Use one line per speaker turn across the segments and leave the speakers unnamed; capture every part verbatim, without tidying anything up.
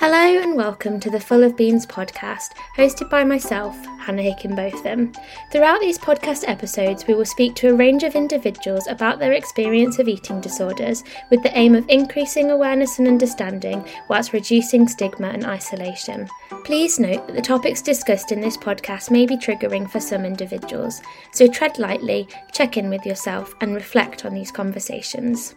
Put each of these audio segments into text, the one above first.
Hello and welcome to the Full of Beans podcast, hosted by myself, Hannah Hickenbotham. Throughout these podcast episodes, we will speak to a range of individuals about their experience of eating disorders, with the aim of increasing awareness and understanding, whilst reducing stigma and isolation. Please note that the topics discussed in this podcast may be triggering for some individuals, so tread lightly, check in with yourself, and reflect on these conversations.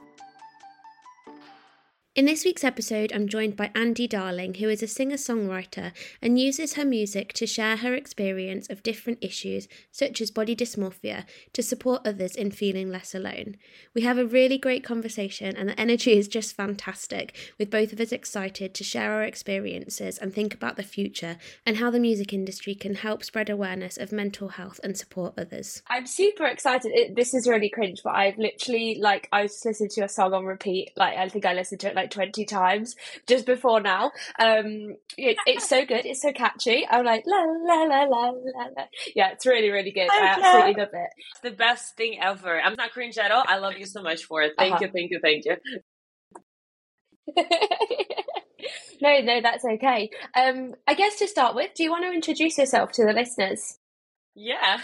In this week's episode, I'm joined by Andi Darling, who is a singer-songwriter and uses her music to share her experience of different issues, such as body dysmorphia, to support others in feeling less alone. We have a really great conversation and the energy is just fantastic, with both of us excited to share our experiences and think about the future and how the music industry can help spread awareness of mental health and support others.
I'm super excited. It, this is really cringe, but I've literally, like, I was listening to a song on repeat. Like, I think I listened to it, like, twenty times just before now. Um it, it's so good, it's so catchy. I'm like la la la la la la. Yeah, it's really really good. I absolutely love it.
It's the best thing ever. I'm not cringe at all. I love you so much for it. Thank uh-huh. you thank you thank you
no no that's okay. um I guess to start with, do you want to introduce yourself to the listeners?
Yeah.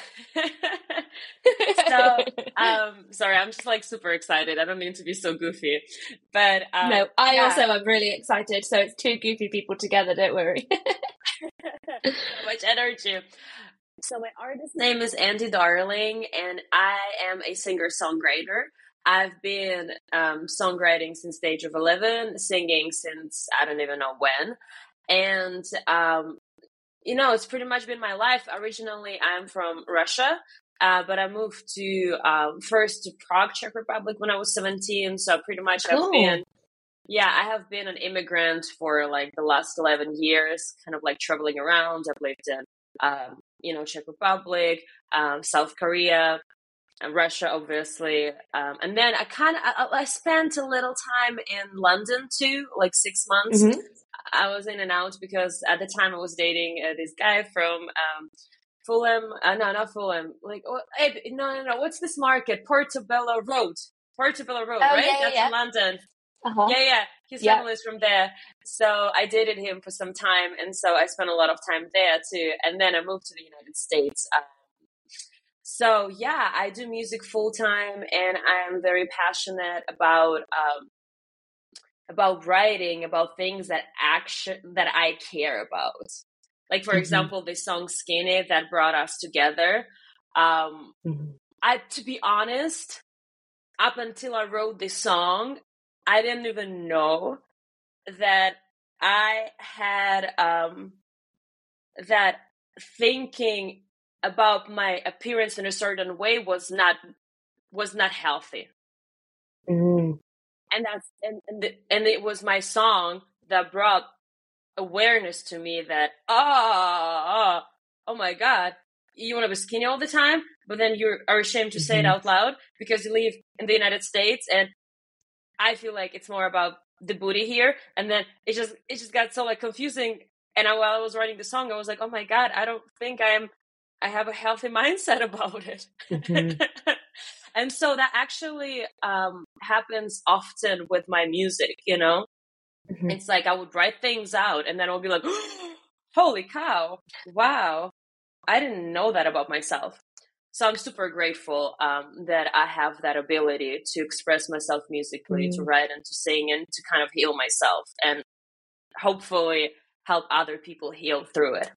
so, um, sorry, I'm just like super excited. I don't mean to be so goofy, but um,
no, I
yeah.
also am really excited. So it's two goofy people together. Don't worry.
So much energy. So my artist name is Andi Darling, and I am a singer-songwriter. I've been um, songwriting since the age of eleven, singing since I don't even know when, and um. You know, it's pretty much been my life. Originally, I'm from Russia, uh, but I moved to um, first to Prague, Czech Republic when I was seventeen. So pretty much
cool.
I've been, yeah, I have been an immigrant for like the last eleven years, kind of like traveling around. I've lived in, um, you know, Czech Republic, um, South Korea, and Russia, obviously. Um, and then I kind of, I, I spent a little time in London too, like six months.
Mm-hmm.
I was in and out because at the time I was dating uh, this guy from um, Fulham. Uh, no, not Fulham. Like, oh, hey, no, no, no. What's this market? Portobello Road. Portobello Road,
oh,
right?
Yeah,
That's
yeah.
in London.
Uh-huh.
Yeah, yeah. His
yeah.
family is from there. So I dated him for some time. And so I spent a lot of time there too. And then I moved to the United States. Um, so yeah, I do music full time, and I am very passionate about um, about writing about things that action that I care about. Like, for mm-hmm. example, the song Skinny that brought us together. Um, mm-hmm. I, to be honest, up until I wrote this song, I didn't even know that I had, um, that thinking about my appearance in a certain way was not, was not healthy.
Mm-hmm.
And that's and and, the, and it was my song that brought awareness to me that oh, oh oh my God, you want to be skinny all the time, but then you are ashamed to mm-hmm. say it out loud because you live in the United States, and I feel like it's more about the booty here. And then it just it just got so like confusing. And I, while I was writing the song, I was like, oh my God, I don't think I'm I have a healthy mindset about it. Mm-hmm. And so that actually um, happens often with my music, you know? Mm-hmm. It's like I would write things out and then I'll be like, oh, holy cow, wow, I didn't know that about myself. So I'm super grateful um, that I have that ability to express myself musically, mm-hmm. to write and to sing and to kind of heal myself and hopefully help other people heal through it.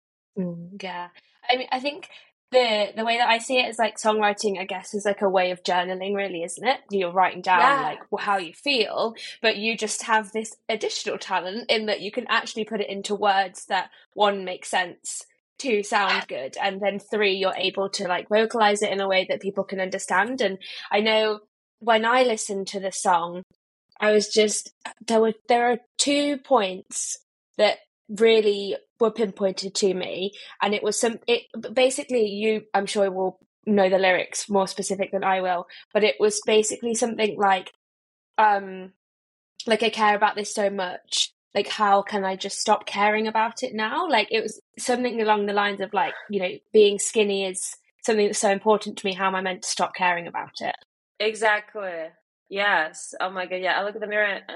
Mm, yeah. I mean, I think the the way that I see it is like songwriting, I guess, is like a way of journaling, really, isn't it? You're writing down yeah. like how you feel, but you just have this additional talent in that you can actually put it into words that, one, make sense, two, sound good, and then three, you're able to like vocalize it in a way that people can understand. And I know when I listened to the song, I was just there were there are two points that really were pinpointed to me, and it was some it basically you I'm sure will know the lyrics more specific than I will, but it was basically something like um like I care about this so much, like how can I just stop caring about it now? Like it was something along the lines of like, you know, being skinny is something that's so important to me, how am I meant to stop caring about it?
Exactly. Yes. Oh my God. Yeah. I look at the mirror and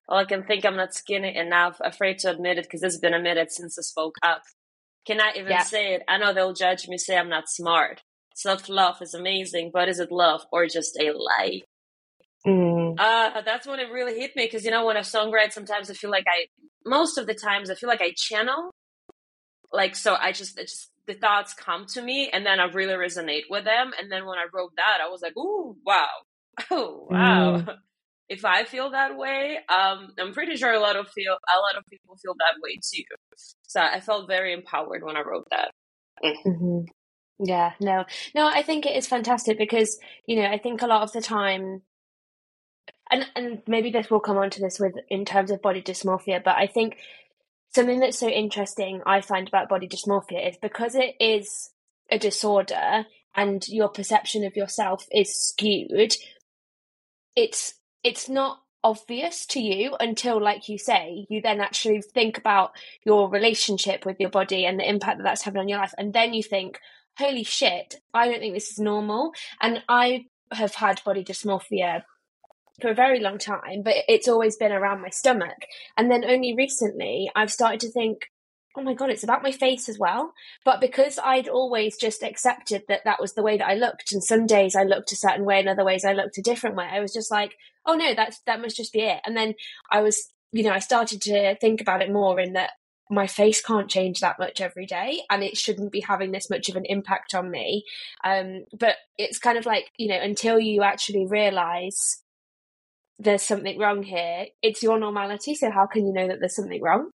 All I can think, I'm not skinny enough, afraid to admit it because it's been a minute since I spoke up. Cannot even
Yeah.
say it. I know they'll judge me, say I'm not smart. Self-love is amazing, but is it love or just a lie?
Mm.
Uh, that's when it really hit me because, you know, when I songwrite, sometimes I feel like I, most of the times I feel like I channel. Like, so I just, it just, the thoughts come to me and then I really resonate with them. And then when I wrote that, I was like, ooh, wow. Oh, wow.
Mm.
If I feel that way, um, I'm pretty sure a lot of feel a lot of people feel that way too. So I felt very empowered when I wrote that.
Mm-hmm. Yeah, no, no, I think it is fantastic because, you know, I think a lot of the time, and and maybe this will come on to this with in terms of body dysmorphia, but I think something that's so interesting I find about body dysmorphia is because it is a disorder and your perception of yourself is skewed, it's it's not obvious to you until, like you say, you then actually think about your relationship with your body and the impact that that's having on your life, and then you think, holy shit, I don't think this is normal. And I have had body dysmorphia for a very long time, but it's always been around my stomach. And then only recently I've started to think, oh my God, it's about my face as well. But because I'd always just accepted that that was the way that I looked, and some days I looked a certain way and other ways I looked a different way, I was just like, oh no, that's that must just be it. And then I was, you know, I started to think about it more in that my face can't change that much every day and it shouldn't be having this much of an impact on me. Um, but it's kind of like, you know, until you actually realize there's something wrong here, it's your normality, so how can you know that there's something wrong?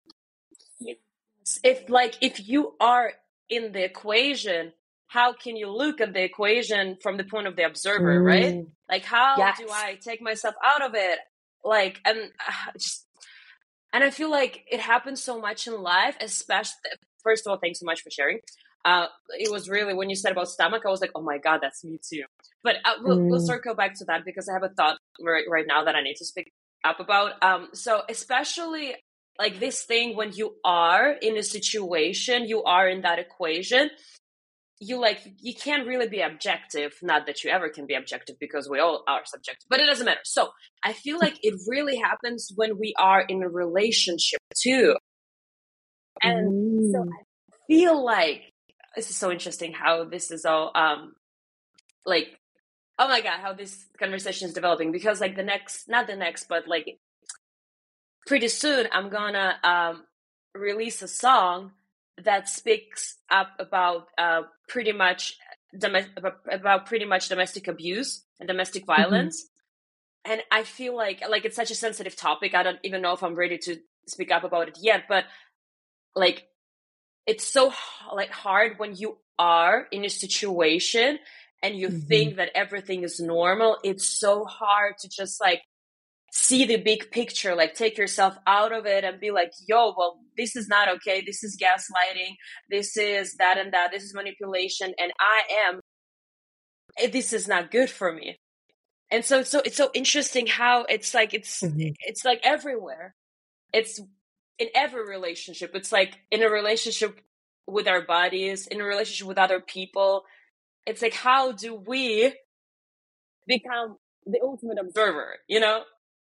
If like if you are in the equation, how can you look at the equation from the point of the observer, mm. right? Like, how yes. do I take myself out of it? Like, and uh, just, and I feel like it happens so much in life, especially, first of all, thanks so much for sharing. Uh, it was really, when you said about stomach, I was like, oh my God, that's me too. But uh, we'll, mm. we'll circle back to that because I have a thought right, right now that I need to speak up about. Um, so especially like this thing, when you are in a situation, you are in that equation, you like, you can't really be objective. Not that you ever can be objective because we all are subjective, but it doesn't matter. So I feel like it really happens when we are in a relationship too. And mm. so I feel like, this is so interesting how this is all, um, like, oh my God, how this conversation is developing, because like the next, not the next, but like pretty soon I'm gonna um, release a song that speaks up about uh, pretty much dom- about pretty much domestic abuse and domestic violence. Mm-hmm. And I feel like like it's such a sensitive topic. I don't even know if I'm ready to speak up about it yet, but like it's so like hard when you are in a situation and you mm-hmm. think that everything is normal. It's so hard to just like see the big picture, like take yourself out of it and be like, yo, well, this is not okay. This is gaslighting. This is that and that. This is manipulation. And I am, this is not good for me. And so, so it's so interesting how it's like, it's, mm-hmm. it's like everywhere. It's in every relationship. It's like in a relationship with our bodies, in a relationship with other people. It's like, how do we become the ultimate observer, you know?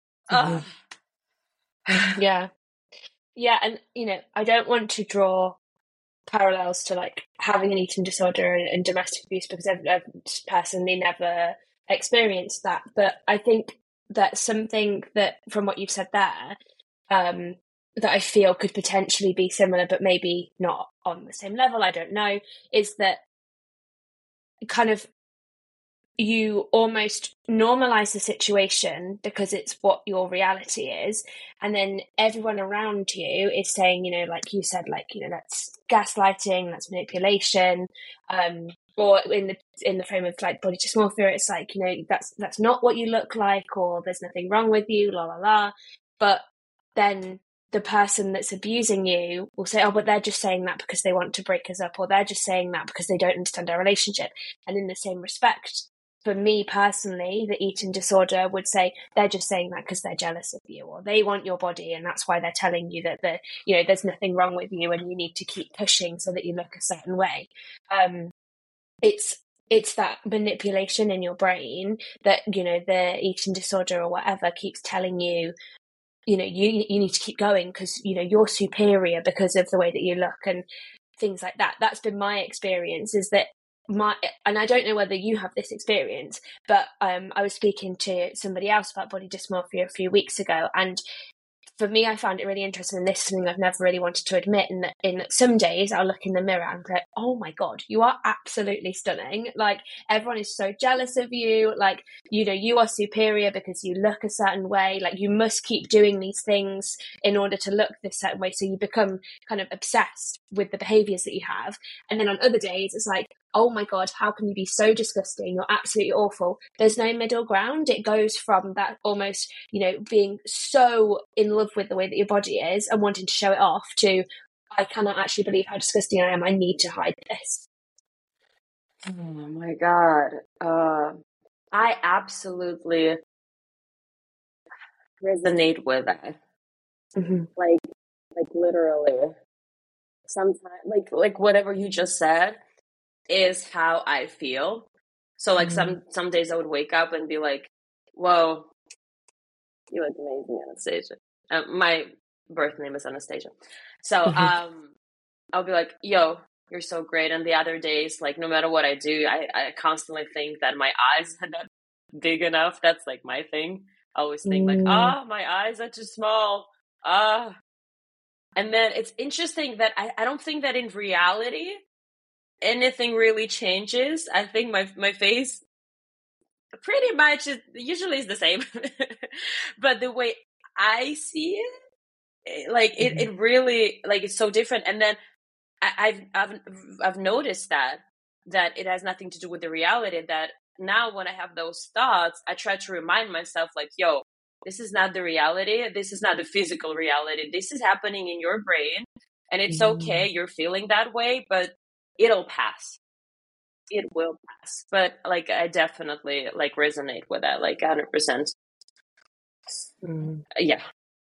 Mm-hmm. yeah. Yeah. And, you know, I don't want to draw parallels to like having an eating disorder and, and domestic abuse because I've, I've personally never experienced that. But I think that something that, from what you've said there, um, that I feel could potentially be similar, but maybe not on the same level, I don't know, is that kind of you almost normalize the situation because it's what your reality is. And then everyone around you is saying, you know, like you said, like, you know, that's gaslighting, that's manipulation. Um, or in the in the frame of like body dysmorphia, it's like, you know, that's that's not what you look like, or there's nothing wrong with you, la la la. But then the person that's abusing you will say, oh, but they're just saying that because they want to break us up, or they're just saying that because they don't understand our relationship. And in the same respect, for me personally, the eating disorder would say they're just saying that because they're jealous of you, or they want your body, and that's why they're telling you that the you know there's nothing wrong with you, and you need to keep pushing so that you look a certain way. Um, it's it's that manipulation in your brain that, you know, the eating disorder or whatever keeps telling you you know, you you need to keep going because, you know, you're superior because of the way that you look and things like that. That's been my experience, is that my, and I don't know whether you have this experience, but um, I was speaking to somebody else about body dysmorphia a few weeks ago, and for me, I found it really interesting, and this is something I've never really wanted to admit, in that in some days I'll look in the mirror and go, oh my God, you are absolutely stunning. Like, everyone is so jealous of you. Like, you know, you are superior because you look a certain way. Like, you must keep doing these things in order to look this certain way. So you become kind of obsessed with the behaviors that you have. And then on other days, it's like, oh my God, how can you be so disgusting? You're absolutely awful. There's no middle ground. It goes from that almost, you know, being so in love with the way that your body is and wanting to show it off to, I cannot actually believe how disgusting I am. I need to hide this.
Oh my God. Uh, I absolutely resonate with that.
Mm-hmm.
Like, like literally. Sometimes, like, like whatever you just said is how I feel. So like mm-hmm. some some days I would wake up and be like, whoa, you look amazing, Anastasia. Uh, my birth name is Anastasia. So mm-hmm. um I'll be like, yo, you're so great. And the other days, like, no matter what I do, I, I constantly think that my eyes are not big enough. That's like my thing. I always think mm. like, ah, oh, my eyes are too small. Ah. And then it's interesting that I, I don't think that in reality anything really changes. I think my my face pretty much is, usually is the same. But the way I see it, like it, it really, like, it's so different. And then I, I've I've I've noticed that that it has nothing to do with the reality. That now when I have those thoughts, I try to remind myself, like, yo, this is not the reality. This is not the physical reality. This is happening in your brain, and it's mm. okay. You're feeling that way, but it'll pass. It will pass. But like, I definitely like resonate with that, like one hundred percent. Mm. Yeah.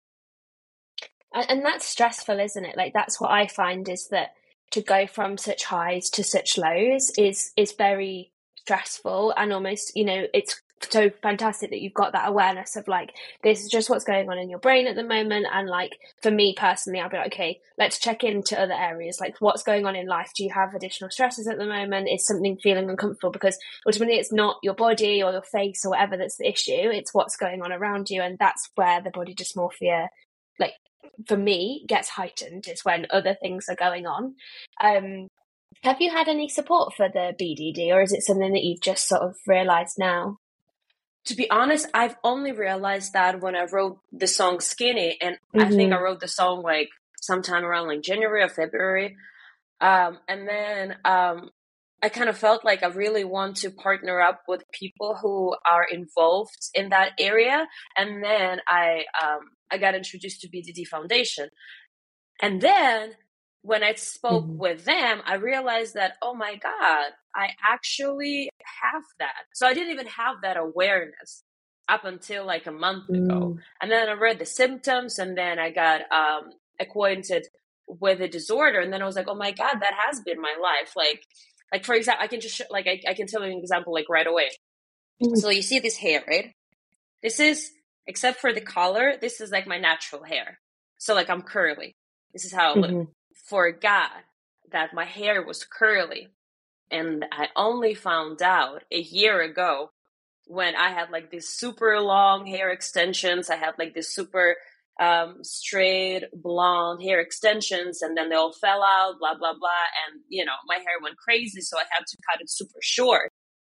And that's stressful, isn't it? Like, that's what I find, is that to go from such highs to such lows is is very stressful, and almost, you know, it's so fantastic that you've got that awareness of like, this is just what's going on in your brain at the moment. And like, for me personally, I'll be like, okay, let's check into other areas. Like, what's going on in life? Do you have additional stresses at the moment? Is something feeling uncomfortable? Because ultimately it's not your body or your face or whatever that's the issue. It's what's going on around you. And that's where the body dysmorphia, like, for me, gets heightened, is when other things are going on. Um, have you had any support for the B D D, or is it something that you've just sort of realised now?
To be honest, I've only realized that when I wrote the song Skinny, and mm-hmm. I think I wrote the song like sometime around like January or February. Um, and then um, I kind of felt like I really want to partner up with people who are involved in that area. And then I um, I got introduced to B D D Foundation. And then when I spoke mm-hmm. with them, I realized that, oh my God, I actually have that. So I didn't even have that awareness up until like a month mm. ago. And then I read the symptoms, and then I got um, acquainted with the disorder. And then I was like, oh my God, that has been my life. Like, like for example, I can just, sh- like, I, I can tell you an example, like right away. Mm. So you see this hair, right? This is, except for the color, this is like my natural hair. So like, I'm curly. This is how I look. Mm-hmm. Forgot that my hair was curly. And I only found out a year ago when I had like these super long hair extensions. I had like this super um, straight blonde hair extensions, and then they all fell out, blah, blah, blah. And, you know, my hair went crazy, so I had to cut it super short.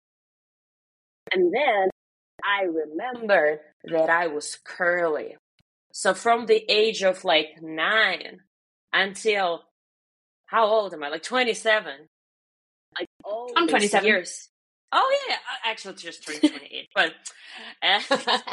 And then I remembered that I was curly. So from the age of like nine until, how old am I? Like twenty-seven. Like all
I'm twenty-seven
years. Oh yeah, actually just turned twenty-eight. But, uh,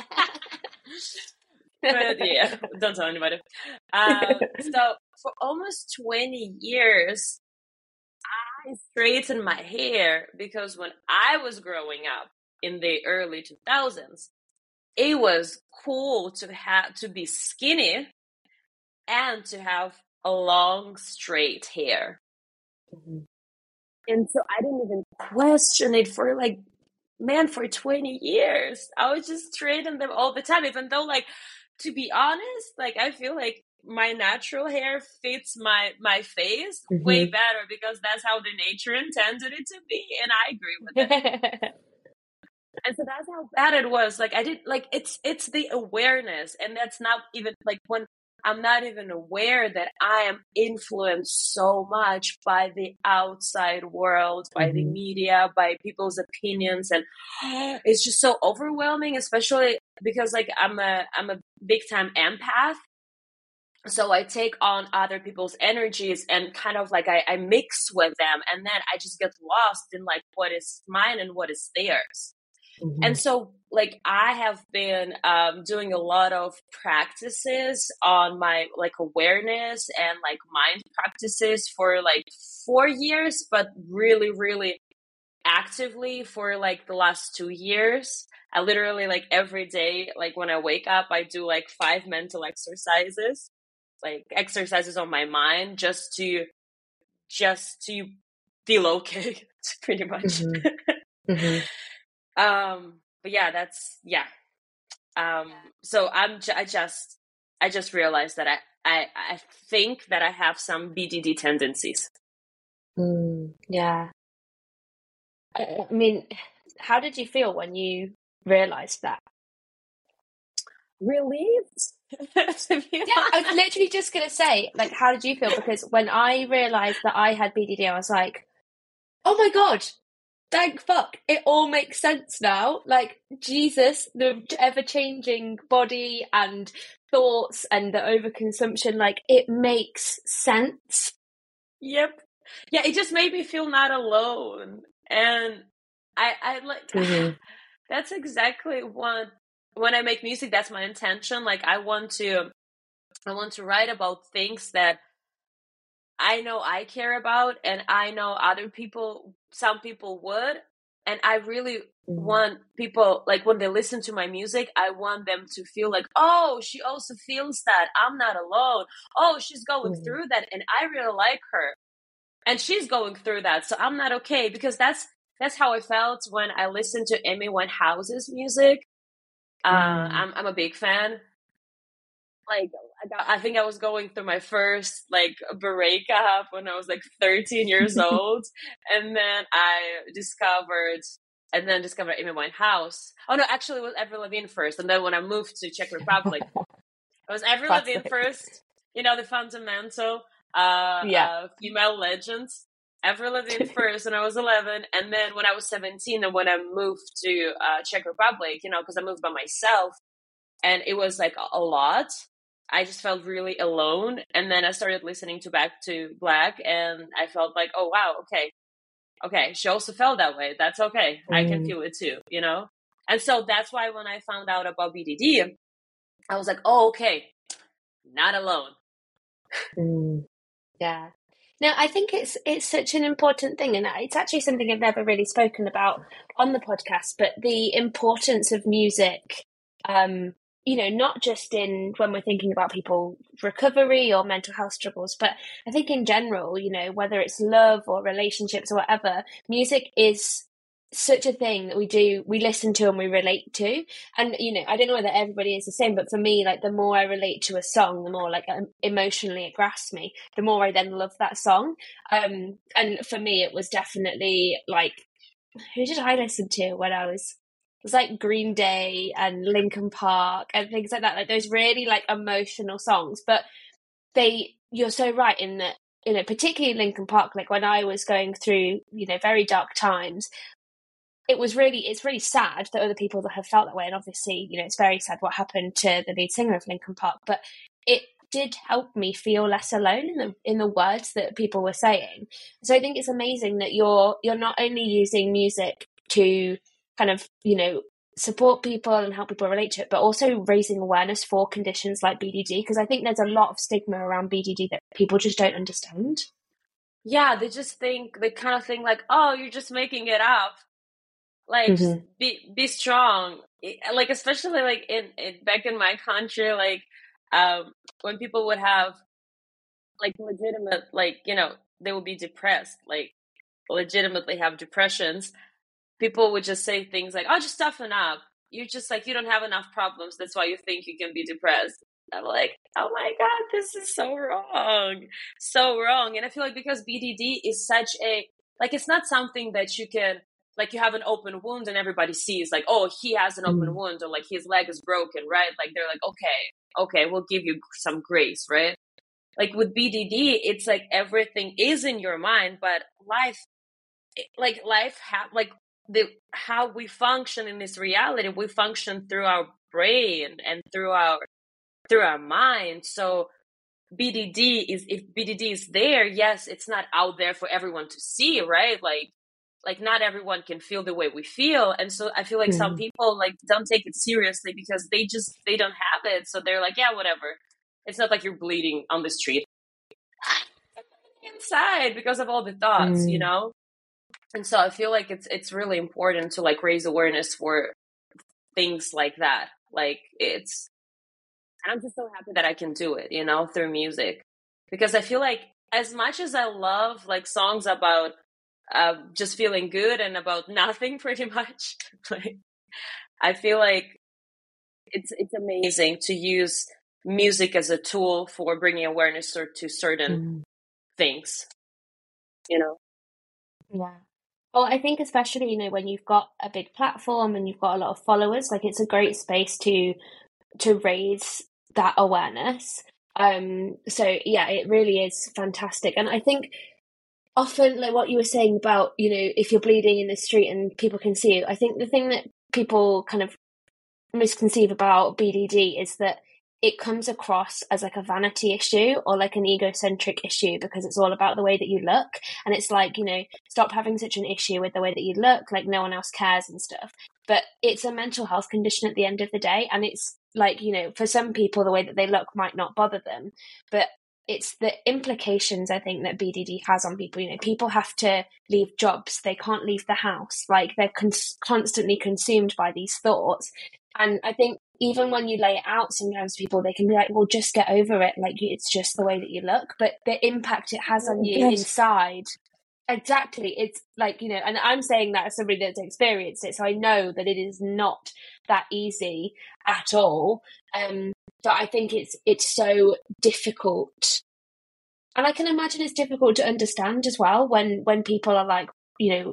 but yeah, don't tell anybody. Um, so for almost twenty years, I straightened my hair because when I was growing up in the early two thousands, it was cool to have to be skinny and to have a long straight hair. Mm-hmm. And so I didn't even question it for like, man, for twenty years. I was just straightening them all the time, even though like to be honest, like I feel like my natural hair fits my my face mm-hmm. way better, because that's how the nature intended it to be, and I agree with it. And so that's how bad it was. Like I did, like it's it's the awareness, and that's not even like when I'm not even aware that I am influenced so much by the outside world, by mm-hmm. the media, by people's opinions, and it's just so overwhelming, especially because like I'm a I'm a big time empath. So I take on other people's energies and kind of like I, I mix with them, and then I just get lost in like what is mine and what is theirs. Mm-hmm. And so like I have been um, doing a lot of practices on my like awareness and like mind practices for like four years, but really, really actively for like the last two years. I literally like every day, like when I wake up, I do like five mental exercises, like exercises on my mind just to, just to feel okay, pretty much. Mm-hmm. Mm-hmm. Um, but yeah, that's, yeah. Um, so I'm, I just, I just realized that I, I, I think that I have some B D D tendencies.
Mm, yeah. I, I mean, how did you feel when you realized that?
Relieved.
Yeah, I was literally just going to say, like, how did you feel? Because when I realized that I had B D D, I was like, oh my God, thank fuck, it all makes sense now. Like, Jesus, the ever-changing body and thoughts and the overconsumption, like, it makes sense.
Yep. Yeah, it just made me feel not alone. And I, I like, mm-hmm. that's exactly what, when I make music, that's my intention. Like, I want to, I want to write about things that I know I care about, and I know other people, some people would. And I really mm-hmm. want people, like when they listen to my music, I want them to feel like, oh, she also feels that. I'm not alone. Oh, she's going mm-hmm. through that, and I really like her. And she's going through that, so I'm not okay. Because that's that's how I felt when I listened to Amy Winehouse's music. Uh, mm. I'm I'm a big fan. Like, I, got, I think I was going through my first, like, breakup when I was, like, thirteen years old. And then I discovered, and then discovered Amy Winehouse. Oh, no, actually, it was Avril Lavigne first. And then when I moved to Czech Republic, it was Avril Lavigne first. You know, the fundamental uh, yeah. uh, female legends. Avril Lavigne first when I was eleven. And then when I was seventeen, and when I moved to uh, Czech Republic, you know, because I moved by myself. And it was, like, a, a lot. I just felt really alone. And then I started listening to Back to Black, and I felt like, oh, wow, okay. Okay, she also felt that way. That's okay. Mm. I can feel it too, you know? And so that's why when I found out about B D D, I was like, oh, okay, not alone.
Mm. Yeah. No, I think it's it's such an important thing, and it's actually something I've never really spoken about on the podcast, but the importance of music, um, you know, not just in when we're thinking about people recovery or mental health struggles, but I think in general, you know, whether it's love or relationships or whatever, music is such a thing that we do, we listen to and we relate to. And, you know, I don't know whether everybody is the same, but for me, like the more I relate to a song, the more like emotionally it grasps me, the more I then love that song. Um, and for me, it was definitely like, who did I listen to when I was, it was like Green Day and Linkin Park and things like that, like those really like emotional songs. But they, you're so right in that, you know, particularly Linkin Park, like when I was going through, you know, very dark times, it was really, it's really sad that other people that have felt that way. And obviously, you know, it's very sad what happened to the lead singer of Linkin Park, but it did help me feel less alone in the in the words that people were saying. So I think it's amazing that you're you're not only using music to kind of, you know, support people and help people relate to it, but also raising awareness for conditions like B D D, because I think there's a lot of stigma around B D D that people just don't understand.
Yeah, they just think, they kind of think like, oh, you're just making it up. Like, mm-hmm. be be strong. Like, especially like in, in back in my country, like um, when people would have like legitimate, like, you know, they would be depressed, like legitimately have depressions. People would just say things like, oh, just toughen up. you're just like, you don't have enough problems. That's why you think you can be depressed. I'm like, oh my God, this is so wrong. So wrong. And I feel like because B D D is such a, like, it's not something that you can, like, you have an open wound and everybody sees, like, oh, he has an open
Mm.
wound, or like his leg is broken, right? Like, they're like, okay, okay, we'll give you some grace, right? Like with B D D, it's like everything is in your mind, but life, like life, ha- like the how we function in this reality, we function through our brain and through our through our mind. So B D D is, if B D D is there, yes, it's not out there for everyone to see, right? Like, like not everyone can feel the way we feel. And so I feel like
Mm.
some people like don't take it seriously because they just, they don't have it. So they're like, yeah, whatever. It's not like you're bleeding on the street inside because of all the thoughts,
Mm.
you know? And so I feel like it's, it's really important to like raise awareness for things like that. Like it's, and I'm just so happy that I can do it, you know, through music. Because I feel like as much as I love like songs about uh, just feeling good and about nothing pretty much, like, I feel like it's it's amazing to use music as a tool for bringing awareness to, to certain
Mm.
things, you know?
Yeah. Well, I think especially, you know, when you've got a big platform and you've got a lot of followers, like it's a great space to to raise that awareness. Um, so yeah, it really is fantastic. And I think often, like what you were saying about, you know, if you're bleeding in the street and people can see you, I think the thing that people kind of misconceive about B D D is that it comes across as like a vanity issue or like an egocentric issue because it's all about the way that you look. And it's like, you know, stop having such an issue with the way that you look, like no one else cares and stuff. But it's a mental health condition at the end of the day. And it's like, you know, for some people, the way that they look might not bother them. But it's the implications, I think, that B D D has on people. You know, people have to leave jobs. They can't leave the house. Like they're con- constantly consumed by these thoughts. And I think even when you lay it out, sometimes people, they can be like, well, just get over it. Like it's just the way that you look. But the impact it has on you
Yes.
inside, exactly. It's like, you know, and I'm saying that as somebody that's experienced it. So I know that it is not that easy at all. Um, but I think it's it's so difficult. And I can imagine it's difficult to understand as well when, when people are like, you know,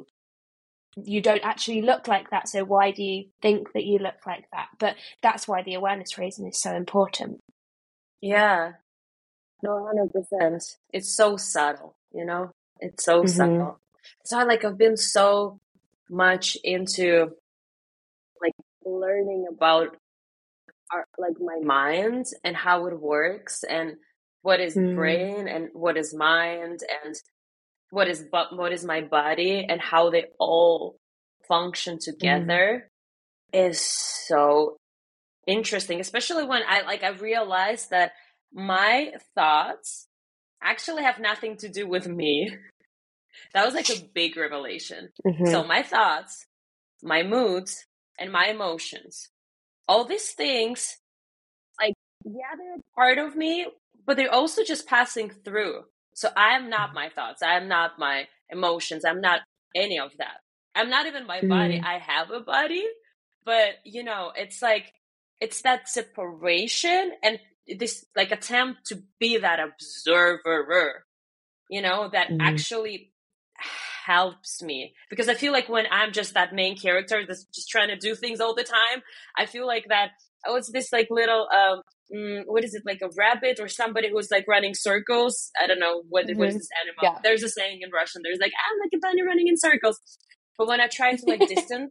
you don't actually look like that, so why do you think that you look like that? But that's why the awareness raising is so important.
Yeah. No, one hundred percent. It's so subtle, you know? It's so
Mhm.
subtle. So I like, I've been so much into like learning about our, like my mind and how it works and what is
Mm.
brain and what is mind and what is but what is my body and how they all function together is so interesting, especially when I like I realized that my thoughts actually have nothing to do with me. That was like a big revelation.
Mhm.
So my thoughts, my moods, and my emotions, all these things, like, yeah, they're part of me, but they're also just passing through. So I am not my thoughts. I am not my emotions. I'm not any of that. I'm not even my body.
Mm.
I have a body, but you know, it's like, it's that separation and this like attempt to be that observer, you know, that
Mm.
actually helps me. Because I feel like when I'm just that main character that's just trying to do things all the time, I feel like that, oh, it's this like little, um, mm, what is it, like a rabbit or somebody who's like running circles? I don't know, what, what is
Mhm.
this animal?
Yeah.
There's a saying in Russian, there's like, I'm like a bunny running in circles. But when I try to like distant,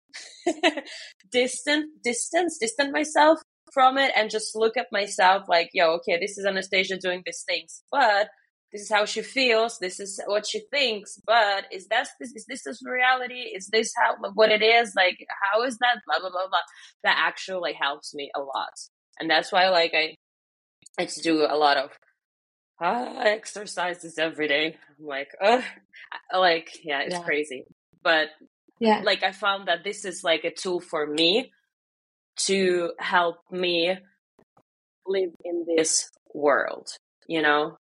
distant, distance, distant myself from it and just look at myself like, yo, okay, this is Anastasia doing these things, but this is how she feels, this is what she thinks, but is that this is this is reality? Is this how what it is? Like, how is that? Blah blah blah blah. That actually helps me a lot, and that's why like I I just do a lot of uh, exercises every day. I'm like, uh, like yeah, it's
Yeah.
crazy, but
Yeah.
like I found that this is like a tool for me to help me live in this world, you know.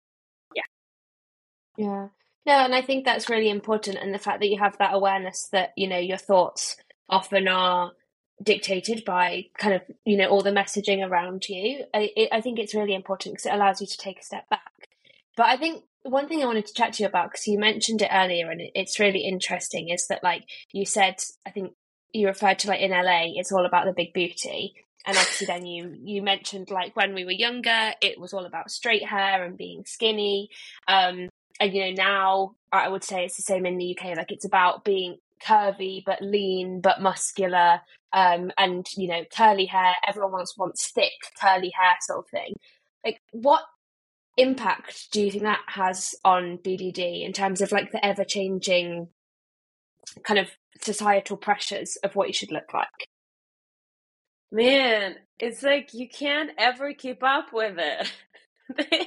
Yeah. No, and I think that's really important. And the fact that you have that awareness that, you know, your thoughts often are dictated by kind of, you know, all the messaging around you. I, it, I think it's really important because it allows you to take a step back. But I think one thing I wanted to chat to you about, because you mentioned it earlier and it, it's really interesting, is that, like you said, I think you referred to, like, in L A, it's all about the big booty. And obviously then you you mentioned, like, when we were younger, it was all about straight hair and being skinny. Um, and, you know, now I would say it's the same in the U K. Like, it's about being curvy but lean but muscular, um and, you know, curly hair. Everyone wants wants thick curly hair sort of thing. Like, what impact do you think that has on B D D in terms of, like, the ever-changing kind of societal pressures of what you should look like?
Man, it's like you can't ever keep up with it. they,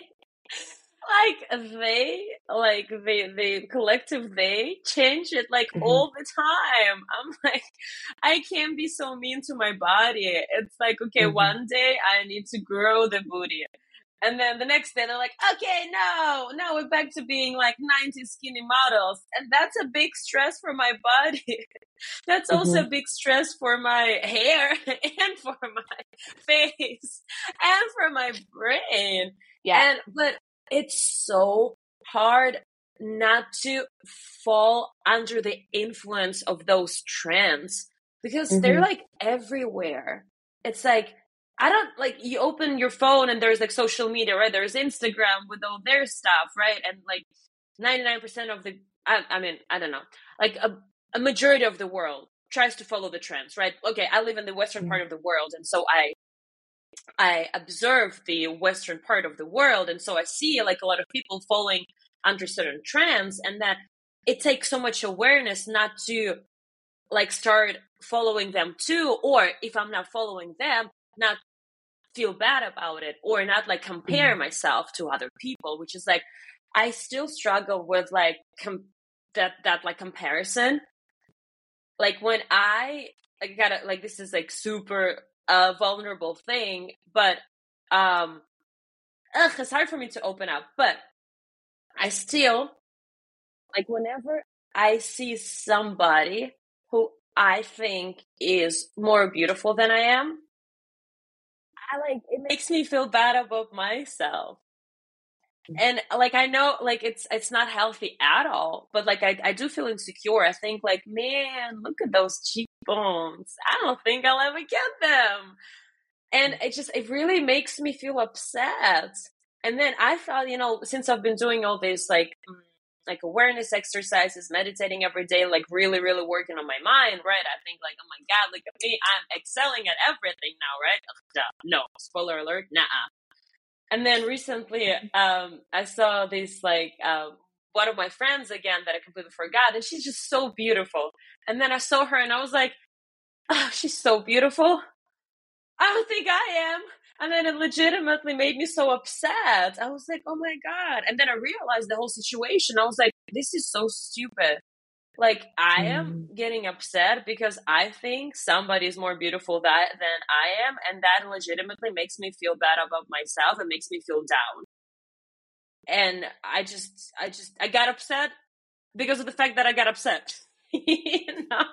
like they like they they collective they change it, like, mm-hmm. all the time. I'm like, I can't be so mean to my body. It's like, okay, mm-hmm. one day I need to grow the booty, and then the next day they're like, okay, no, no, we're back to being like nineties skinny models, and that's a big stress for my body. That's mm-hmm. also a big stress for my hair and for my face and for my brain.
Yeah,
and but. It's so hard not to fall under the influence of those trends, because mm-hmm. they're, like, everywhere. It's like, I don't, like, you open your phone and there's, like, social media, right? There's Instagram with all their stuff, right? And, like, ninety-nine percent of the, I, I mean, I don't know, like, a, a majority of the world tries to follow the trends, right? Okay, I live in the Western mm-hmm. part of the world, and so I I observe the Western part of the world, and so I see, like, a lot of people falling under certain trends, and that it takes so much awareness not to, like, start following them too, or if I'm not following them, not feel bad about it, or not, like, compare mm-hmm. myself to other people, which is, like, I still struggle with, like, com- that that like comparison. Like, when I like gotta like this is, like, super a vulnerable thing, but um ugh, it's hard for me to open up. But I still, like, whenever I see somebody who I think is more beautiful than I am, I like it makes me feel bad about myself. And, like, I know, like, it's it's not healthy at all, but, like, I, I do feel insecure. I think, like, man, look at those cheekbones. I don't think I'll ever get them. And it just, it really makes me feel upset. And then I thought, you know, since I've been doing all this, like, like awareness exercises, meditating every day, like, really, really working on my mind, right? I think, like, oh my God, look at me. I'm excelling at everything now, right? Ugh, no, spoiler alert, nah. And then recently, um, I saw this, like, uh, one of my friends again that I completely forgot, and she's just so beautiful. And then I saw her, and I was like, oh, she's so beautiful. I don't think I am. And then it legitimately made me so upset. I was like, oh my God. And then I realized the whole situation. I was like, this is so stupid. Like, I am getting upset because I think somebody is more beautiful that, than I am. And that legitimately makes me feel bad about myself. It makes me feel down. And I just, I just, I got upset because of the fact that I got upset. You know?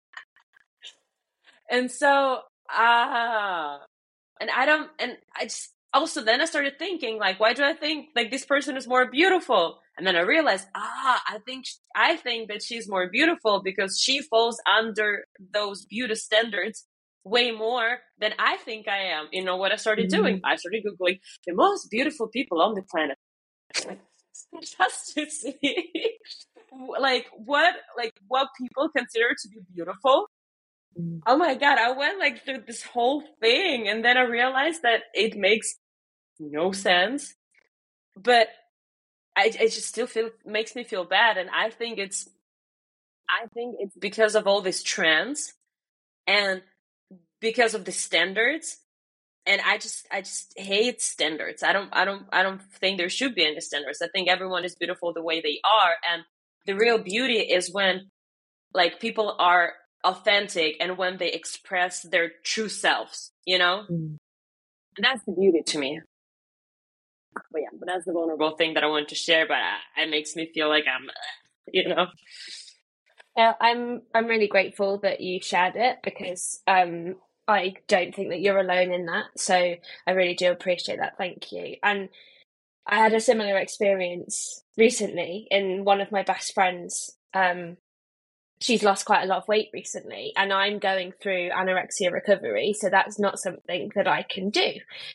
And so, ah, uh, and I don't, and I just, also then I started thinking, like, why do I think, like, this person is more beautiful? And then I realized, ah, I think, I think that she's more beautiful because she falls under those beauty standards way more than I think I am. You know what I started mm-hmm. doing? I started Googling the most beautiful people on the planet. Just to see, like, what, like, what people consider to be beautiful. Oh my God, I went, like, through this whole thing, and then I realized that it makes no sense, but I, it just still feel makes me feel bad. And I think it's, I think it's because of all these trends and because of the standards. And I just, I just hate standards. I don't, I don't, I don't think there should be any standards. I think everyone is beautiful the way they are. And the real beauty is when, like, people are authentic and when they express their true selves, you know? Mm. And that's the beauty to me. But yeah, but that's the vulnerable thing that I wanted to share, but it makes me feel like I'm, you know?
Yeah, I'm I'm really grateful that you shared it, because um I don't think that you're alone in that. So I really do appreciate that. Thank you. And I had a similar experience recently in one of my best friends. Um she's lost quite a lot of weight recently, and I'm going through anorexia recovery, so that's not something that I can do.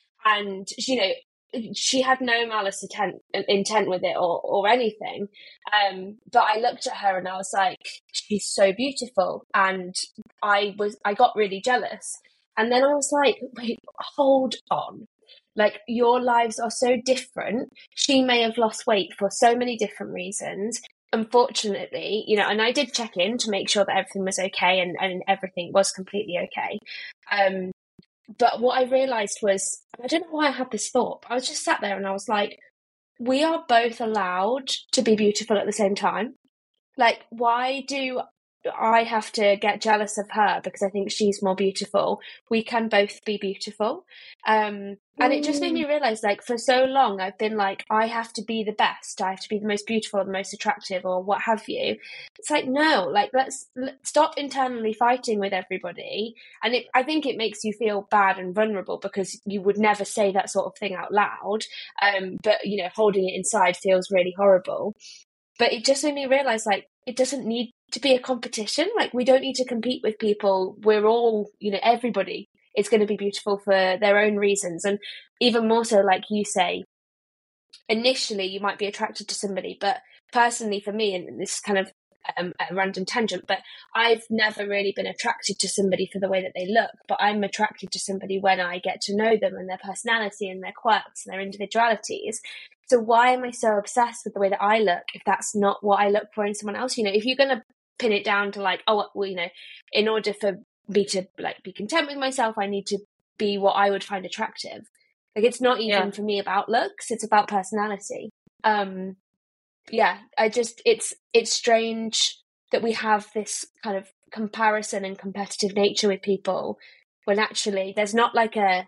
And you know, she had no malice intent, intent with it or, or anything. Um, but I looked at her and I was like, she's so beautiful. And I was, I got really jealous. And then I was like, wait, hold on. Like, your lives are so different. She may have lost weight for so many different reasons. Unfortunately, you know, and I did check in to make sure that everything was okay, and, and everything was completely okay. Um, But what I realised was, I don't know why I had this thought, but I was just sat there and I was like, we are both allowed to be beautiful at the same time. Like, why do I have to get jealous of her because I think she's more beautiful? We can both be beautiful. Um, and it just made me realise, like, for so long I've been like, I have to be the best, I have to be the most beautiful or the most attractive or what have you. It's like, no, like, let's, let's stop internally fighting with everybody. And it, I think it makes you feel bad and vulnerable because you would never say that sort of thing out loud. Um, but, you know, holding it inside feels really horrible. But it just made me realise, like, it doesn't need to be a competition. Like, we don't need to compete with people. We're all, you know, everybody is going to be beautiful for their own reasons. And even more so, like you say, initially you might be attracted to somebody, but personally for me, and this is kind of um, a random tangent, but I've never really been attracted to somebody for the way that they look, but I'm attracted to somebody when I get to know them and their personality and their quirks and their individualities. So why am I so obsessed with the way that I look if that's not what I look for in someone else? You know, if you're going to pin it down to like, oh, well, you know, in order for me to like be content with myself, I need to be what I would find attractive. Like, it's not even yeah. for me about looks, it's about personality. Um, yeah, I just, it's, it's strange that we have this kind of comparison and competitive nature with people when actually there's not like a,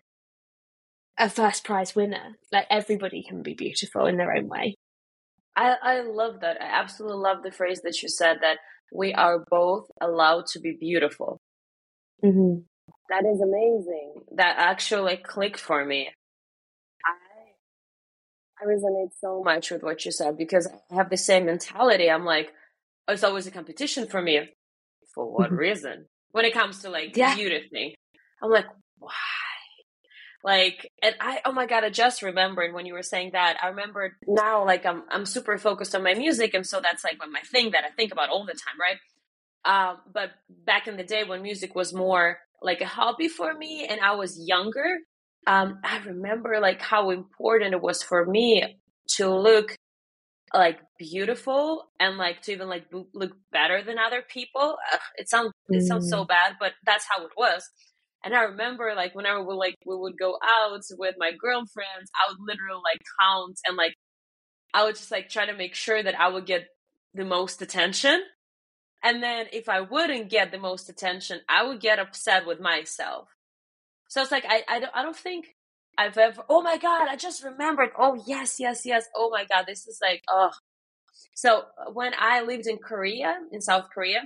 a first prize winner. Like, everybody can be beautiful in their own way.
I, I love that. I absolutely love the phrase that you said, that we are both allowed to be beautiful.
Mm-hmm.
That is amazing. That actually clicked for me. I, I resonate so much with what you said, because I have the same mentality. I'm like, oh, it's always a competition for me. For what mm-hmm. reason? When it comes to like yeah. beauty thing, I'm like, why? Like, and I, oh my God, I just remembered when you were saying that. I remembered now, like, I'm, I'm super focused on my music. And so that's like my thing that I think about all the time. Right. Um, but back in the day when music was more like a hobby for me and I was younger, um, I remember like how important it was for me to look like beautiful and like to even like b- look better than other people. Ugh, it sounds, mm. it sounds so bad, but that's how it was. And I remember, like, whenever we like we would go out with my girlfriends, I would literally like count and like I would just like try to make sure that I would get the most attention. And then if I wouldn't get the most attention, I would get upset with myself. So it's like I I don't I don't think I've ever. Oh my God! I just remembered. Oh yes, yes, yes. Oh my God! This is like oh. So when I lived in Korea, in South Korea,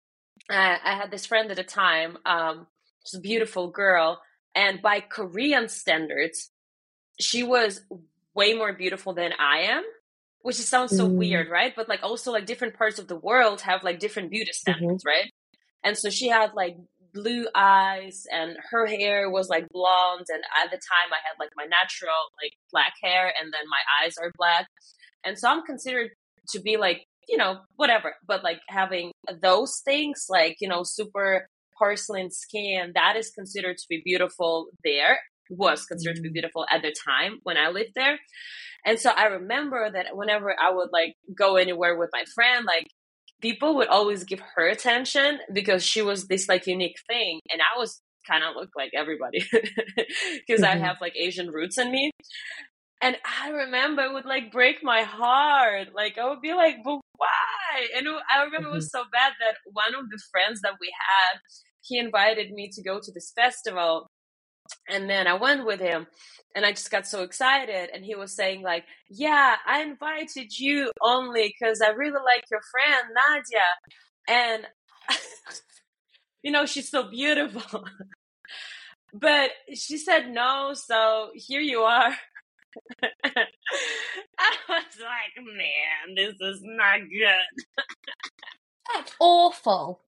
I, I had this friend at the time. Um, She's a beautiful girl, and by Korean standards, she was way more beautiful than I am, which sounds so mm. weird, right? But like also like different parts of the world have like different beauty standards, mm-hmm. right? And so she had like blue eyes, and her hair was like blonde, and at the time I had like my natural like black hair, and then my eyes are black, and so I'm considered to be like, you know, whatever, but like having those things, like, you know, super porcelain skin, that is considered to be beautiful there, was considered to be beautiful at the time when I lived there. And so I remember that whenever I would like go anywhere with my friend, like people would always give her attention because she was this like unique thing. And I was kind of look like everybody because mm-hmm. I have like Asian roots in me. And I remember it would like break my heart. Like I would be like, but why? And I remember mm-hmm. it was so bad that one of the friends that we had, he invited me to go to this festival. And then I went with him and I just got so excited. And he was saying like, yeah, I invited you only because I really like your friend, Nadia. And, you know, she's so beautiful. But she said no, so here you are. I was like, man, this is not good.
That's awful.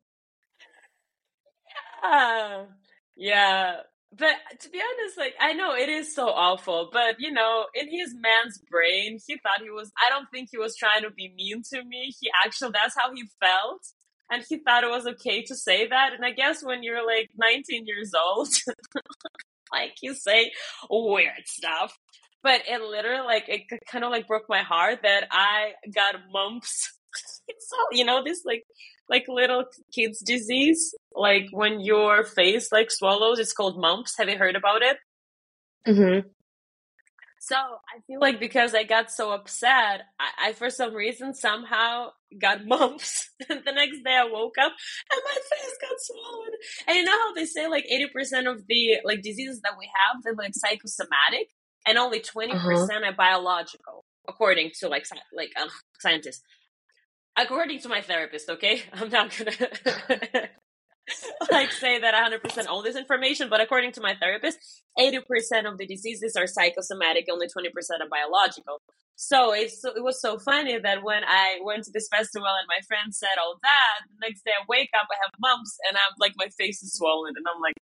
Yeah. Yeah. But to be honest, like, I know it is so awful, but you know, in his man's brain, he thought he was, I don't think he was trying to be mean to me. He actually, that's how he felt. And he thought it was okay to say that. And I guess when you're like nineteen years old, like you say weird stuff. But it literally, like, it kind of like broke my heart that I got mumps. It's all, you know, this like, like little kid's disease. Like when your face like swallows, it's called mumps. Have you heard about it?
Mm-hmm.
So I feel like because I got so upset, I, I for some reason somehow got mumps. And the next day I woke up and my face got swollen. And you know how they say like eighty percent of the like diseases that we have, they're like psychosomatic, and only twenty percent uh-huh. are biological, according to like like uh, scientists. According to my therapist, okay? I'm not gonna like say that one hundred percent all this information, but according to my therapist, eighty percent of the diseases are psychosomatic, only twenty percent are biological. So it's it was so funny that when I went to this festival and my friend said all that, the next day I wake up, I have mumps, and I'm like, my face is swollen, and I'm like,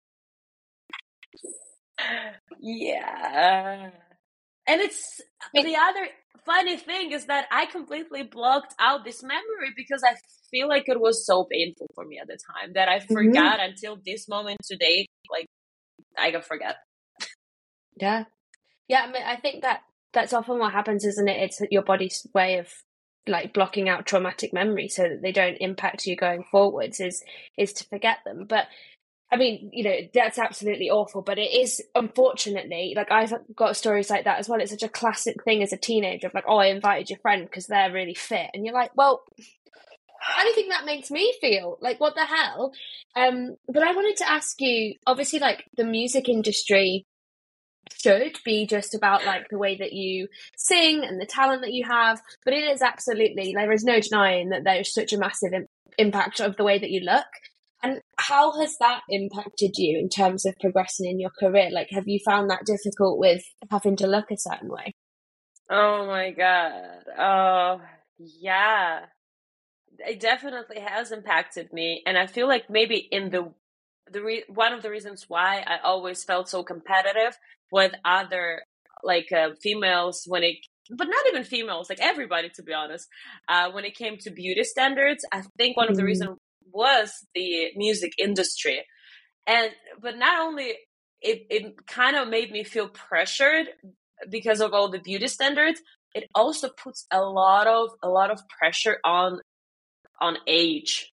yeah. And it's the other funny thing is that I completely blocked out this memory because I feel like it was so painful for me at the time that I forgot mm-hmm. until this moment today. Like, I can forget.
Yeah. Yeah, I mean, I think that that's often what happens, isn't it? It's your body's way of like blocking out traumatic memories so that they don't impact you going forwards is is to forget them. But I mean, you know, that's absolutely awful, but it is, unfortunately, like, I've got stories like that as well. It's such a classic thing as a teenager of like, oh, I invited your friend because they're really fit. And you're like, well, how do you think that makes me feel? Like, what the hell? Um, but I wanted to ask you, obviously, like, the music industry should be just about, like, the way that you sing and the talent that you have. But it is absolutely, there is no denying that there's such a massive im- impact of the way that you look. And how has that impacted you in terms of progressing in your career? Like, have you found that difficult with having to look a certain way?
Oh my God. Oh, yeah. It definitely has impacted me. And I feel like maybe in the, the re- one of the reasons why I always felt so competitive with other, like, uh, females when it, but not even females, like everybody, to be honest, uh, when it came to beauty standards, I think one of the reasons was the music industry. And but not only it, it kind of made me feel pressured because of all the beauty standards, it also puts a lot of a lot of pressure on on age.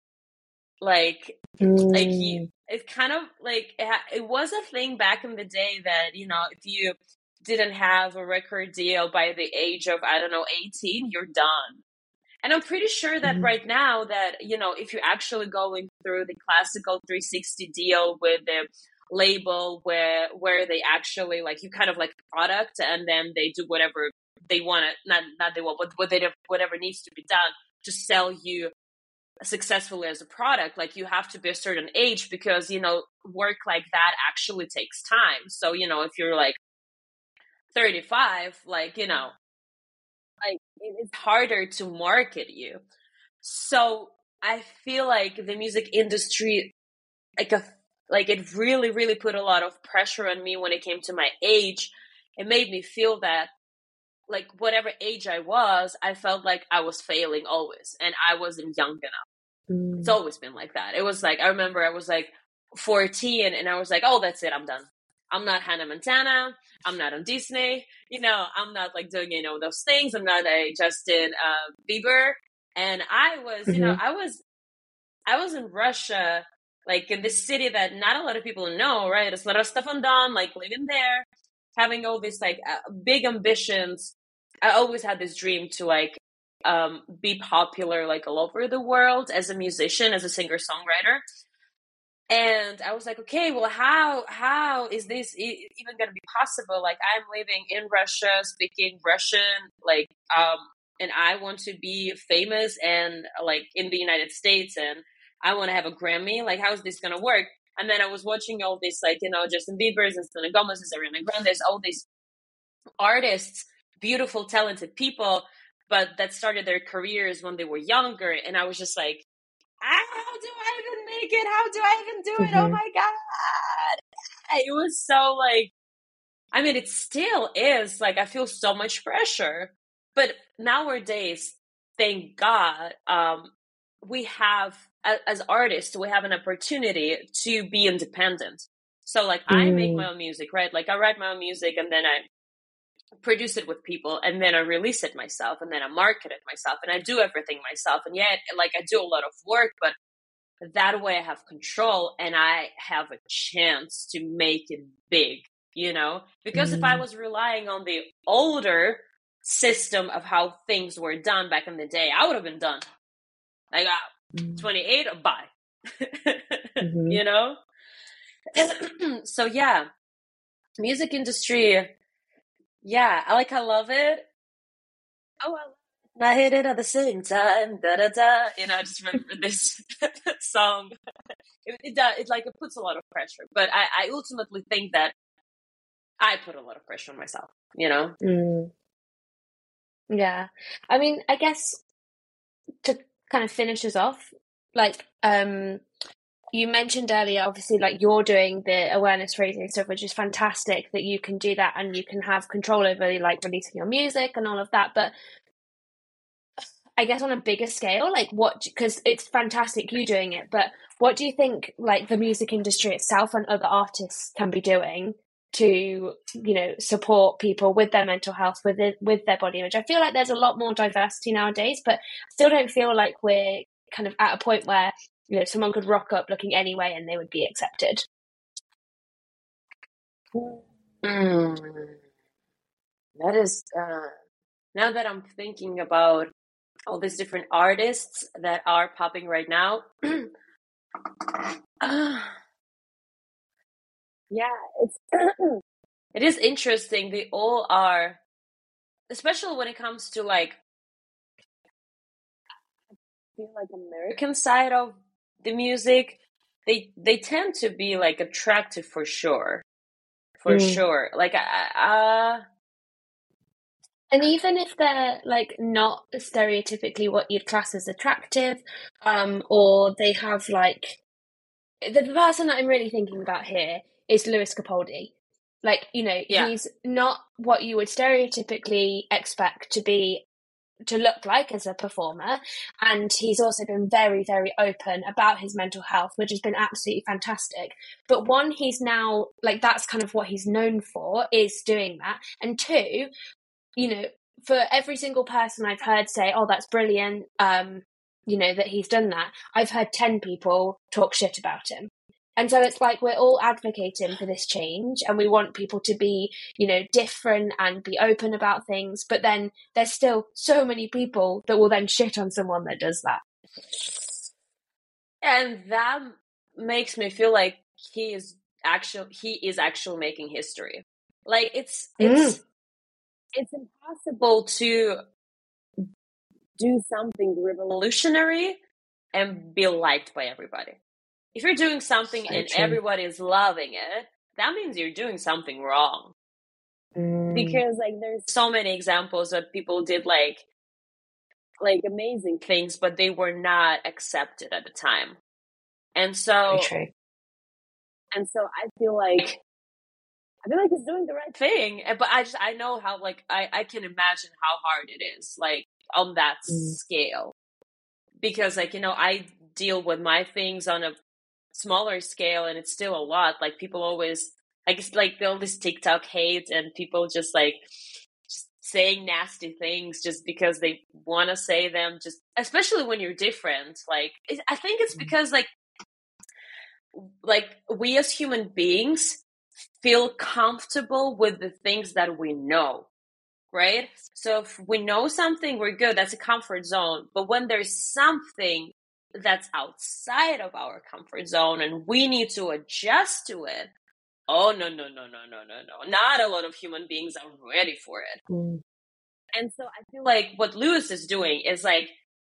Like mm. like you, it's kind of like it, it was a thing back in the day that, you know, if you didn't have a record deal by the age of, I don't know, eighteen, you're done. And I'm pretty sure that mm-hmm. right now that, you know, if you're actually going through the classical three sixty deal with the label where where they actually, like, you kind of like product and then they do whatever they want to, not not they want, but what they whatever needs to be done to sell you successfully as a product, like, you have to be a certain age because, you know, work like that actually takes time. So, you know, if you're like thirty-five, like, you know, like, it's harder to market you. So I feel like the music industry, like a, like it really, really put a lot of pressure on me when it came to my age. It made me feel that, like, whatever age I was, I felt like I was failing always, and I wasn't young enough. Mm. It's always been like that. It was like, I remember I was like fourteen, and I was like, oh, that's it, I'm done. I'm not Hannah Montana. I'm not on Disney. You know, I'm not like doing, you know, those things. I'm not a Justin uh, Bieber. And I was, mm-hmm. you know, I was, I was in Russia, like in this city that not a lot of people know, right? There's a lot of stuff on Don, like living there, having all these like uh, big ambitions. I always had this dream to like um, be popular, like all over the world as a musician, as a singer-songwriter. And I was like, okay, well, how how is this e- even going to be possible? Like, I'm living in Russia, speaking Russian, like, um, and I want to be famous and like in the United States, and I want to have a Grammy. Like, how is this going to work? And then I was watching all this, like, you know, Justin Bieber's and Selena Gomez's, Ariana Grande's, all these artists, beautiful, talented people, but that started their careers when they were younger. And I was just like, ah, how do I even make it? How do I even do it? Mm-hmm. Oh my God. It was so like, I mean, it still is like, I feel so much pressure, but nowadays, thank God, um, we have, as artists, we have an opportunity to be independent. So like, mm. I make my own music, right? Like, I write my own music, and then I produce it with people, and then I release it myself, and then I market it myself, and I do everything myself. And yet, like, I do a lot of work, but that way I have control, and I have a chance to make it big, you know? Because mm. if I was relying on the older system of how things were done back in the day, I would have been done. Like, uh, mm. twenty-eight, bye. mm-hmm. You know? So, yeah. Music industry, yeah, I like, I love it. Oh, I, I hate it at the same time. Da da da. You know, I just remember this song. It, it does. It like it puts a lot of pressure, but I, I ultimately think that I put a lot of pressure on myself. You know.
Mm. Yeah, I mean, I guess to kind of finish us off, like, um, you mentioned earlier, obviously, like, you're doing the awareness raising stuff, which is fantastic that you can do that and you can have control over, like, releasing your music and all of that. But I guess on a bigger scale, like, what, because it's fantastic you doing it, but what do you think, like, the music industry itself and other artists can be doing to, you know, support people with their mental health, with it, with their body image? I feel like there's a lot more diversity nowadays, but I still don't feel like we're kind of at a point where, you know, someone could rock up looking any way and they would be accepted.
Mm. That is, uh, now that I'm thinking about all these different artists that are popping right now, uh, yeah, it's it is interesting. They all are, especially when it comes to like, I feel like American side of the music, they they tend to be like attractive for sure, for mm. sure. Like, uh,
and even if they're like not stereotypically what you'd class as attractive, um, or they have like the person that I'm really thinking about here is Lewis Capaldi. Like, you know, yeah. he's not what you would stereotypically expect to be, to look like as a performer. And he's also been very, very open about his mental health, which has been absolutely fantastic. But one, he's now, like, that's kind of what he's known for, is doing that. And two, you know, for every single person I've heard say, oh, that's brilliant, um, you know, that he's done that, I've heard ten people talk shit about him. And so it's like we're all advocating for this change and we want people to be, you know, different and be open about things. But then there's still so many people that will then shit on someone that does that.
And that makes me feel like he is actually, he is actually making history. Like, it's, it's, mm. it's impossible to do something revolutionary and be liked by everybody. If you're doing something so and true. Everybody is loving it, that means you're doing something wrong. Mm. Because like there's so many examples that people did like like amazing things, but they were not accepted at the time. And so and so I feel like I feel like he's doing the right thing. But I just I know how like I, I can imagine how hard it is, like on that mm. scale. Because like, you know, I deal with my things on a smaller scale and it's still a lot. Like people always like like all this TikTok hate and people just like just saying nasty things just because they want to say them, just especially when you're different. Like it, I think it's because like like we as human beings feel comfortable with the things that we know, right? So if we know something, we're good. That's a comfort zone. But when there's something that's outside of our comfort zone and we need to adjust to it, oh no no no no no no no not a lot of human beings are ready for it. mm. And so I feel like what Lewis is doing is like,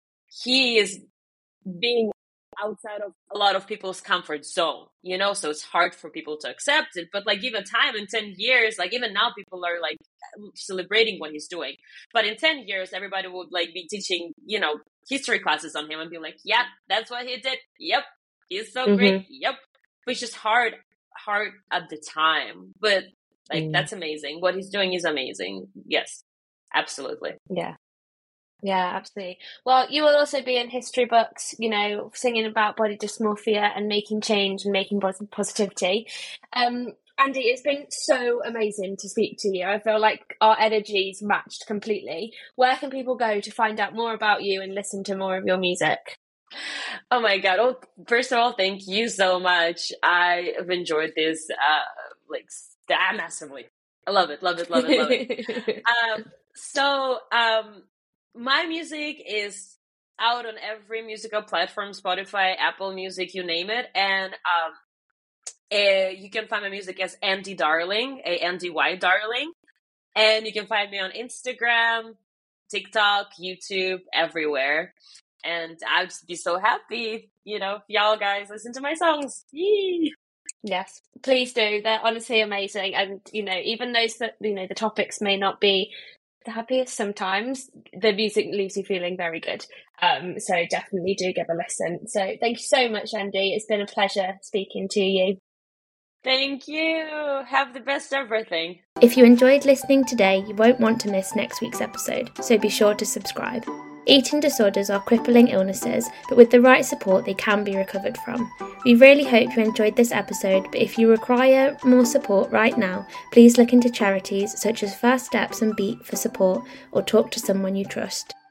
he is being outside of a lot of people's comfort zone, you know, so it's hard for people to accept it. But like, give it time, in ten years, like even now people are like celebrating what he's doing. But in ten years, everybody would like be teaching, you know, history classes on him and be like, yep, that's what he did. Yep. He's so mm-hmm. great. Yep. Which is hard, hard at the time. But like, mm. that's amazing. What he's doing is amazing. Yes, absolutely.
Yeah. Yeah, absolutely. Well, you will also be in history books, you know, singing about body dysmorphia and making change and making positivity. Um, Andy, it's been so amazing to speak to you. I feel like our energies matched completely. Where can people go to find out more about you and listen to more of your music?
Oh my God. Oh, first of all, thank you so much. I have enjoyed this, uh, like, massively. I love it, love it, love it, love it. um, so, um, my music is out on every musical platform, Spotify, Apple Music, you name it. And um, uh, you can find my music as Andy Darling, A N D Y Darling. And you can find me on Instagram, TikTok, YouTube, everywhere. And I'd be so happy, you know, if y'all guys listen to my songs. Yee!
Yes, please do. They're honestly amazing. And, you know, even those that, you know, the topics may not be the happiest sometimes, the music leaves you feeling very good. Um, so definitely do give a listen. So thank you so much, Andy. It's been a pleasure speaking to you.
Thank you. Have the best everything.
If you enjoyed listening today, you won't want to miss next week's episode, so be sure to subscribe. Eating disorders are crippling illnesses, but with the right support they can be recovered from. We really hope you enjoyed this episode, but if you require more support right now, please look into charities such as First Steps and Beat for support, or talk to someone you trust.